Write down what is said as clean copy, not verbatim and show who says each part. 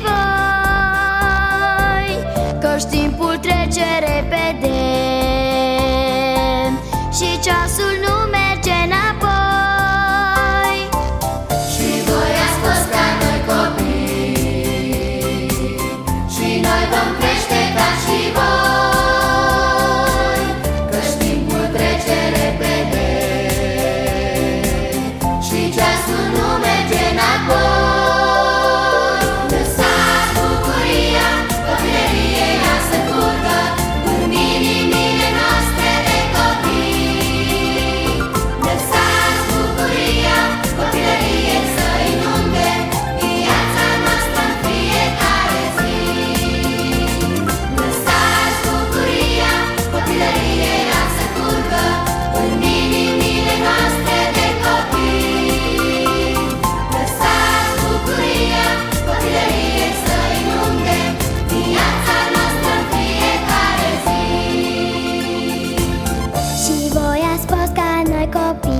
Speaker 1: voi, căci timpul trece repede și ceasul nu merge înapoi.
Speaker 2: Și voi ați fost ca noi copii, și noi vom crește ca și voi, căci timpul trece repede și ceasul nu merge înapoi. Lăsați bucuria copilăriei să curgă în inimile noastre de copii. Lăsați bucuria copilăriei să inunde viața noastră în fiecare zi. Lăsați bucuria copilăriei să curgă în inimile noastre de copii. Lăsați bucuria copilăriei să inunde viața noastră în fiecare zi.
Speaker 1: Și voi ați fost ca noi copii,